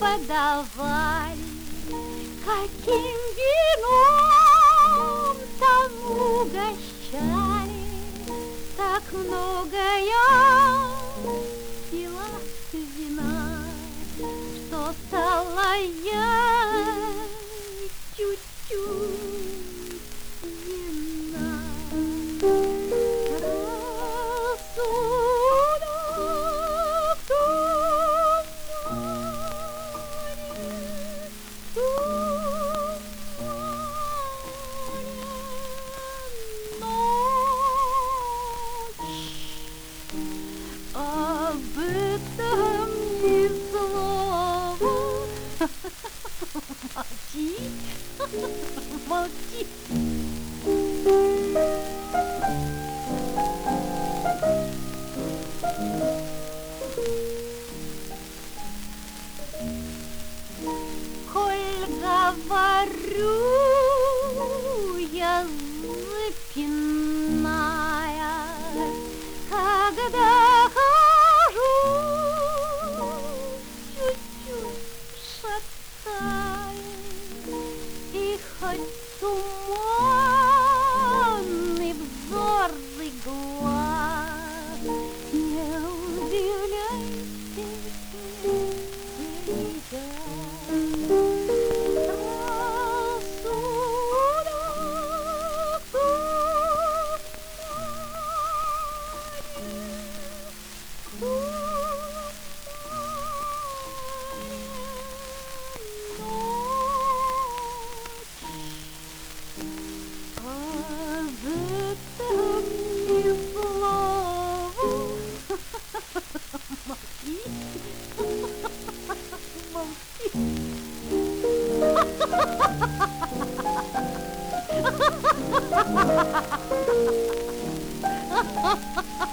подавали, каким вином там угощали. Так много я пила вина, что стала я чуть-чуть вина. Рассудок об этом ни слова. Молчи, молчи. Коль говорю я запиная, когда хожу, чуть-чуть шатаясь, и хоть туманный взорный глаз, не удивляйся сейчас. Молчи.